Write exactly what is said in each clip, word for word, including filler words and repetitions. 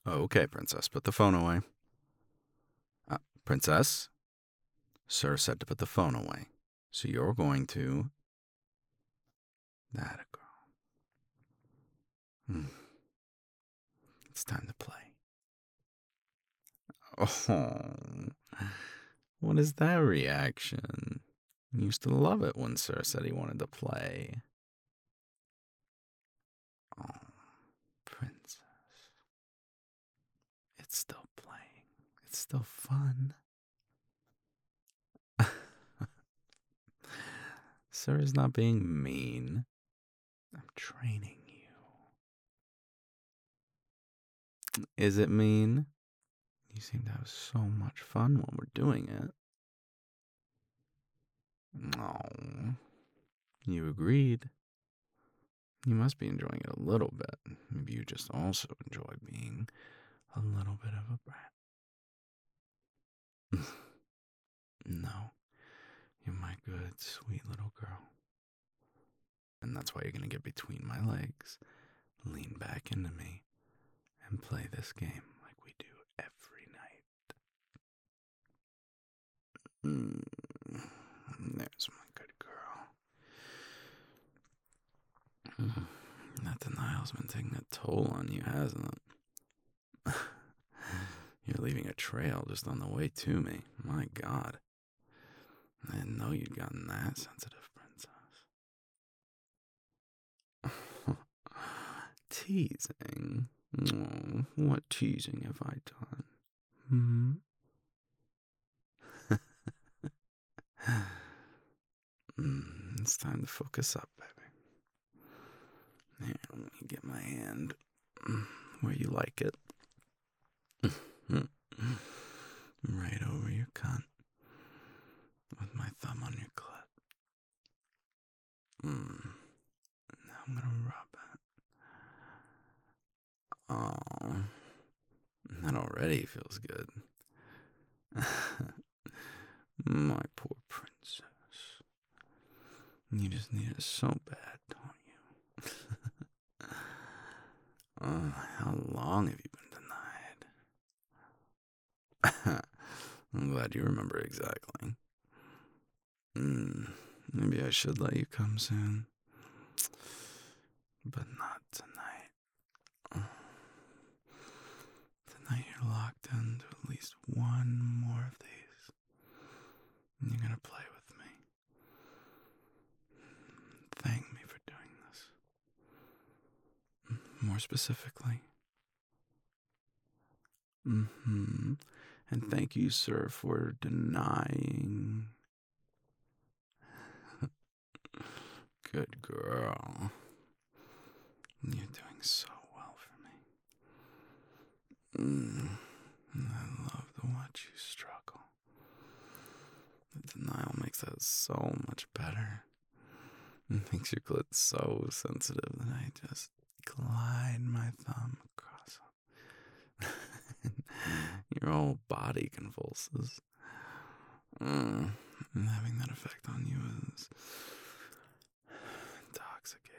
Okay, Princess, put the phone away. Uh, Princess? Sir said to put the phone away. So you're going to... That a girl. Hmm. It's time to play. Oh, what is that reaction? You used to love it when Sir said he wanted to play. Oh, Princess. It's still playing. It's still fun. Sir is not being mean. I'm training you. Is it mean? You seem to have so much fun when we're doing it. Oh, you agreed. You must be enjoying it a little bit. Maybe you just also enjoy being a little bit of a brat. No, you're my good, sweet little girl. And that's why you're going to get between my legs, lean back into me, and play this game like we do every night. Mm, there's my good girl. Mm, that denial's been taking a toll on you, hasn't it? You're leaving a trail just on the way to me. My God. I didn't know you'd gotten that sensitive, Princess. Teasing? Oh, what teasing have I done? Hmm? mm, it's time to focus up, baby. Here, let me get my hand where you like it. Right over your cunt. With my thumb on your clit. Mm. Now I'm gonna rub it. Oh, that already feels good. My poor princess. You just need it so bad, don't you? Oh, how long have you been denied? I'm glad you remember exactly. Mm, maybe I should let you come soon. But not tonight. Tonight you're locked into at least one more of these. And you're gonna play with me. Thank me for doing this. More specifically. Mm-hmm. And thank you, sir, for denying. Good girl. You're doing so well for me. Mm. I love to watch you struggle. The denial makes that so much better. It makes your clit so sensitive that I just glide my thumb across it. Your whole body convulses. Mm. And having that effect on you is intoxicating.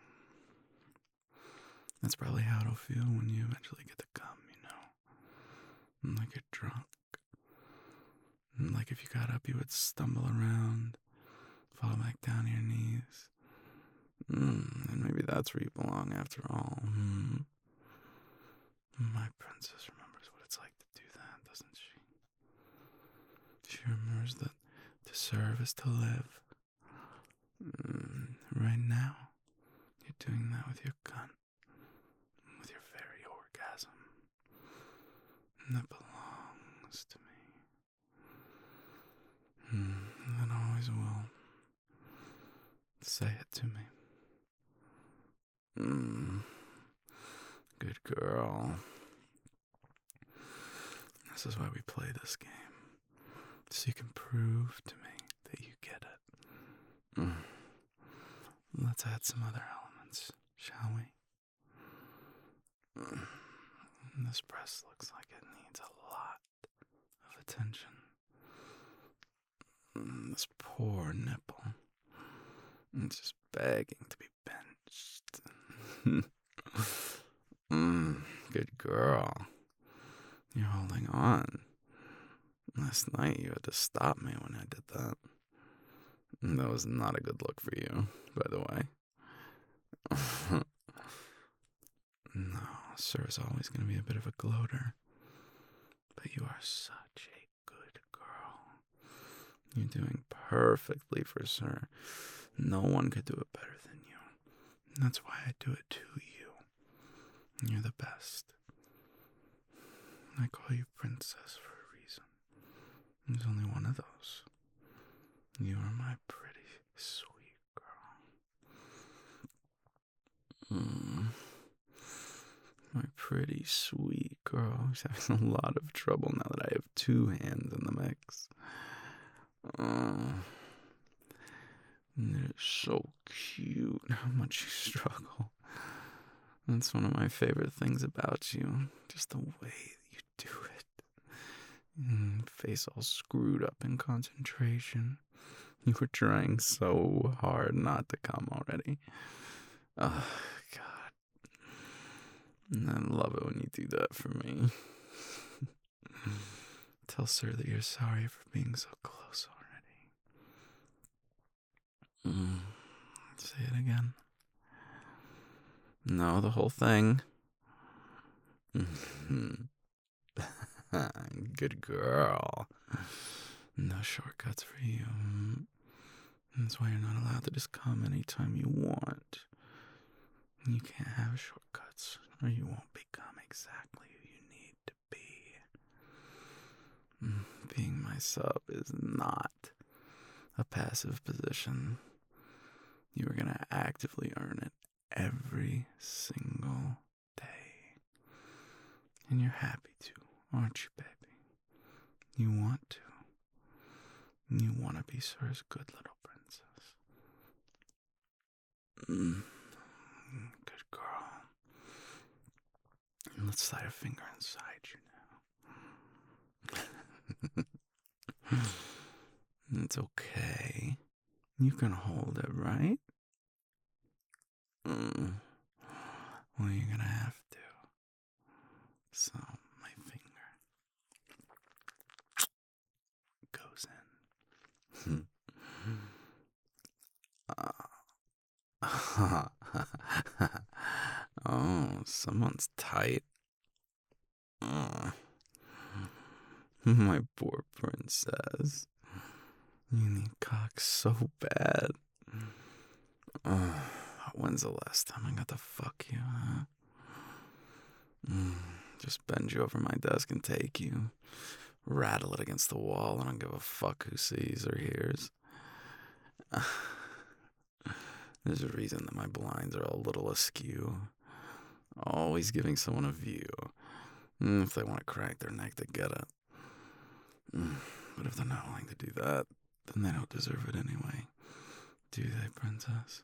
That's probably how it'll feel when you eventually get to come, you know? Like you're drunk. Like if you got up, you would stumble around, fall back down to your knees. Mm, and maybe that's where you belong after all. Mm. My princess remembers what it's like to do that, doesn't she? She remembers that to serve is to live. Mm, right now, you're doing that with your gun, with your very orgasm. And that belongs to me. Mm, and always will. Say it to me. Mm, good girl. This is why we play this game. So you can prove to me that you get it. Mm. Let's add some other elements, shall we? Mm. This breast looks like it needs a lot of attention. Mm, this poor nipple. It's just begging to be benched. mm, good girl. You're holding on. Last night you had to stop me when I did that. And that was not a good look for you, by the way. No, sir's always going to be a bit of a gloater. But you are such a good girl. You're doing perfectly for sir. No one could do it better than you. And that's why I do it to you. You're the best. I call you princess for a reason. There's only one of those. You are my pretty, sweet girl. Mm. My pretty, sweet girl. She's having a lot of trouble now that I have two hands in the mix. Oh, they're so cute. How much you struggle. That's one of my favorite things about you. Just the way you do it. Mm, face all screwed up in concentration. You were trying so hard not to come already. Oh, God. And I love it when you do that for me. Tell sir that you're sorry for being so close already. Mm. Say it again. No, the whole thing. Good girl. No shortcuts for you. That's why you're not allowed to just come anytime you want. You can't have shortcuts, or you won't become exactly who you need to be. Being my sub is not a passive position. You are going to actively earn it every single day. And you're happy to, aren't you, baby? You want to. You want to be Sir's good little princess. Mm. Good girl. And let's slide a finger inside you now. It's okay. You can hold it, right? Mm. Well, you're gonna have to. So, my finger goes in. uh. Oh, someone's tight. Oh. My poor princess. You need cock so bad. Oh, when's the last time I got to fuck you, huh? Mm, just bend you over my desk and take you. Rattle it against the wall. I don't give a fuck who sees or hears. There's a reason that my blinds are a little askew. Always giving someone a view. Mm, if they want to crack their neck to get it. Mm, but if they're not willing to do that, then they don't deserve it anyway. Do they, princess?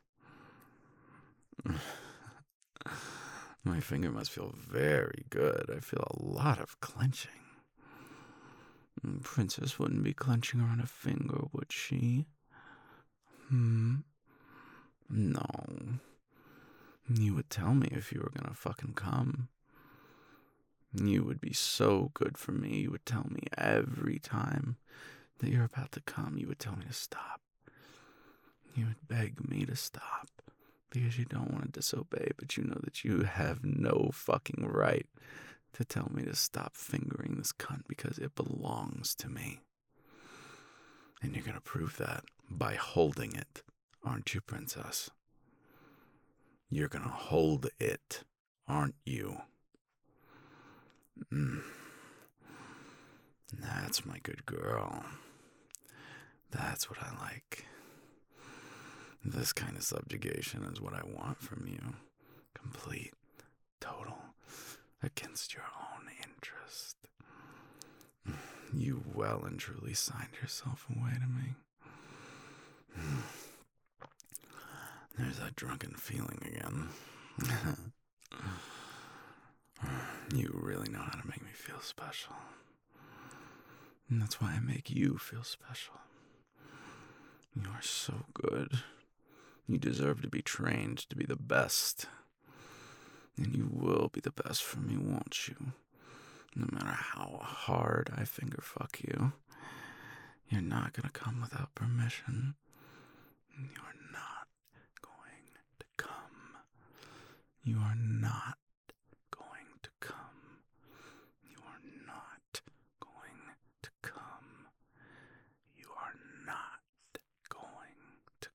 My finger must feel very good. I feel a lot of clenching. Princess wouldn't be clenching around a finger, would she? Hmm? No. You would tell me if you were gonna fucking come. You would be so good for me. You would tell me every time that you're about to come. You would tell me to stop. You would beg me to stop because you don't want to disobey, but you know that you have no fucking right to tell me to stop fingering this cunt because it belongs to me. And you're gonna prove that by holding it, aren't you, princess? You're gonna hold it, aren't you? Mm. That's my good girl. That's what I like. This kind of subjugation is what I want from you. Complete, total, against your own interest. You well and truly signed yourself away to me. There's that drunken feeling again. You really know how to make me feel special. And that's why I make you feel special. You are so good. You deserve to be trained to be the best. And you will be the best for me, won't you? No matter how hard I finger fuck you, you're not gonna come without permission. You're not going to come. You are not going to come. You are not going to come. You are not going to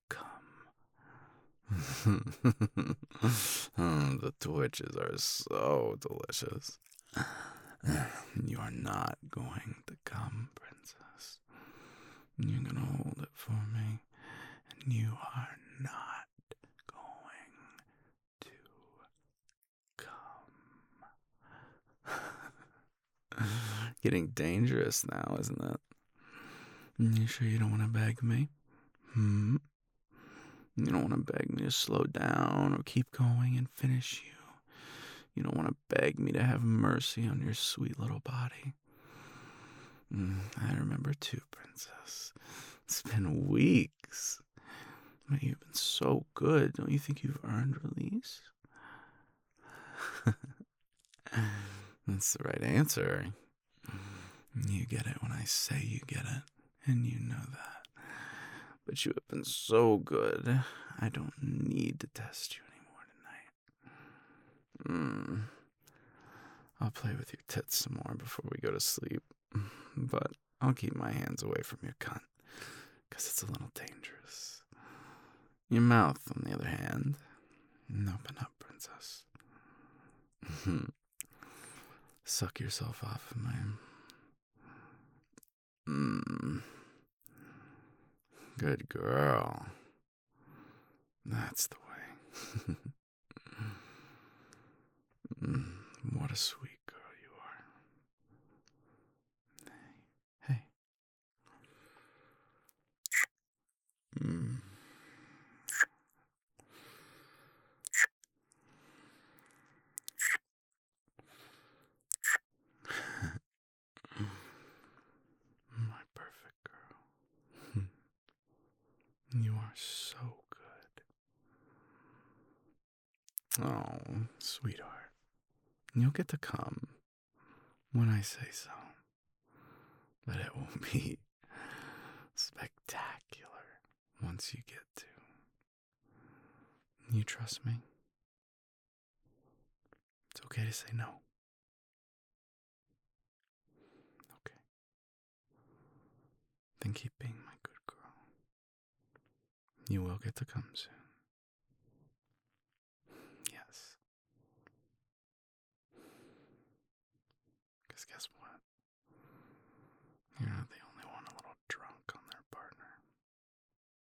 come. Oh, the twitches are so delicious. You are not going to come, princess. You're gonna hold it for me, and you are not going to come. Getting dangerous now, isn't it? You sure you don't want to beg me? Hmm? You don't want to beg me to slow down or keep going and finish you. You don't want to beg me to have mercy on your sweet little body. Mm, I remember too, princess. It's been weeks. But you've been so good. Don't you think you've earned release? That's the right answer. You get it when I say you get it, and you know that. But you have been so good, I don't need to test you anymore tonight. Mm. I'll play with your tits some more before we go to sleep, but I'll keep my hands away from your cunt, because it's a little dangerous. Your mouth, on the other hand, open up, princess. Suck yourself off of my... Mm. Good girl. That's the way. Mm, what a sweet girl you are. Hey. Hey. Mm. My perfect girl. You are so good. Oh, sweetheart. You'll get to come when I say so. But it will be spectacular once you get to. You trust me? It's okay to say no. Okay. Then keep being my good girl. You will get to come soon. Yes. Because guess what?